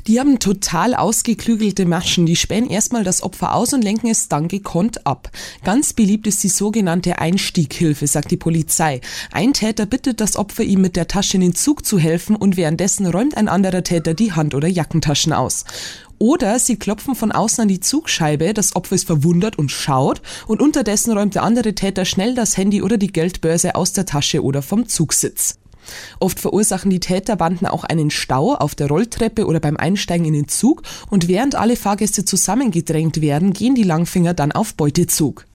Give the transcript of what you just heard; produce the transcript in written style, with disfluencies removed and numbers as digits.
Die haben total ausgeklügelte Maschen. Die spähen erstmal das Opfer aus und lenken es dann gekonnt ab. Ganz beliebt ist die sogenannte Einstieghilfe, sagt die Polizei. Ein Täter bittet das Opfer, ihm mit der Tasche in den Zug zu helfen und währenddessen räumt ein anderer Täter die Hand- oder Jackentaschen aus. Oder sie klopfen von außen an die Zugscheibe, das Opfer ist verwundert und schaut und unterdessen räumt der andere Täter schnell das Handy oder die Geldbörse aus der Tasche oder vom Zugsitz. Oft verursachen die Täterbanden auch einen Stau auf der Rolltreppe oder beim Einsteigen in den Zug und während alle Fahrgäste zusammengedrängt werden, gehen die Langfinger dann auf Beutezug.